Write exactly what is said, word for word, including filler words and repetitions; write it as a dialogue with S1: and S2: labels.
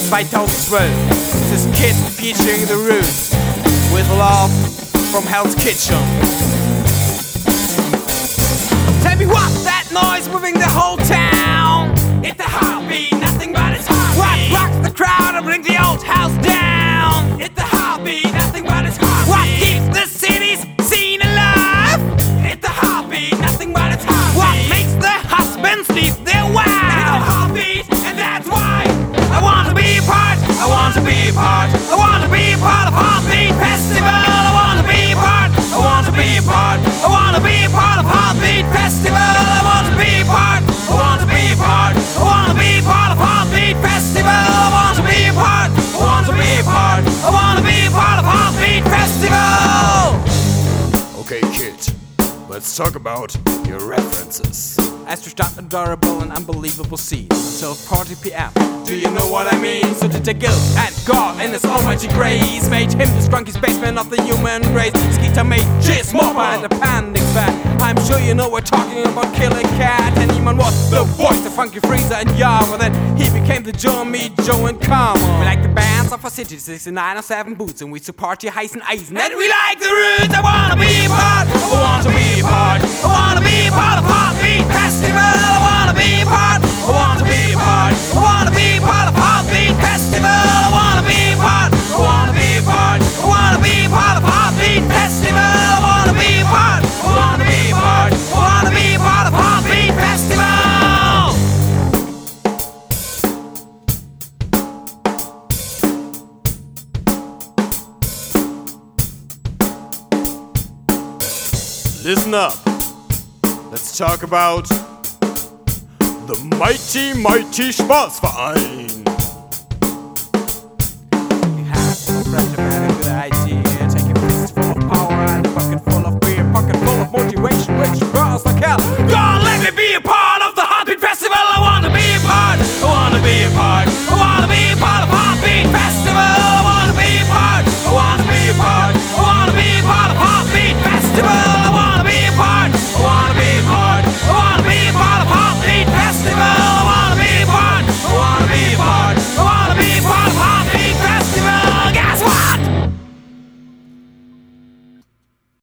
S1: zweitausenzwölf. This kid featuring The Roots with love from Hell's Kitchen. Tell me what that noise moving the whole town? It's the heartbeat, nothing but its heartbeat. What rocks the crowd and brings the old house down? It's the heartbeat, nothing but its heartbeat. What keeps the city's scene alive? It's the heartbeat, nothing but its heartbeat. What makes the husbands leave their wives? It's the heartbeat, and that's why I want to be a part. I want to be a part. I want to be a part of Heartbeat Festival. I want to be a part. I want to be a part. I want to be a part of Heartbeat Festival. I want to be a part. I want to be a part. I want to be a part of Heartbeat Festival. I want to be a part. I want to be a part. I want to be a part of Heartbeat Festival.
S2: Okay, kid, let's talk about your references.
S1: As we start adorable and unbelievable scene until forty p m Do you know what I mean? So did the guilt and God in His almighty grace made him the strongest spaceman of the human race. Skeeter made Jizz Mopper and the Panic Fat. I'm sure you know we're talking about Killer Cat. And Eman was the voice, the Funky Freezer and Yava. Then he became the Joe, me, Joe and Karma. We like the bands of our city, sixty-nine or seven boots, and we support your Heisen Eisen. And we like the Roots. I wanna be a part. I want to be a part. I wanna be a part of Heartbeat Festival. I wanna be a part. I wanna be a part. I wanna be a part of Heartbeat Festival. I wanna be a part. I wanna be a part. I wanna be a part of Heartbeat Festival. I wanna be a part. I wanna be a part. I wanna be a part of Heartbeat Festival.
S2: Listen up. Let's talk about the Mighty Mighty Spaßverein.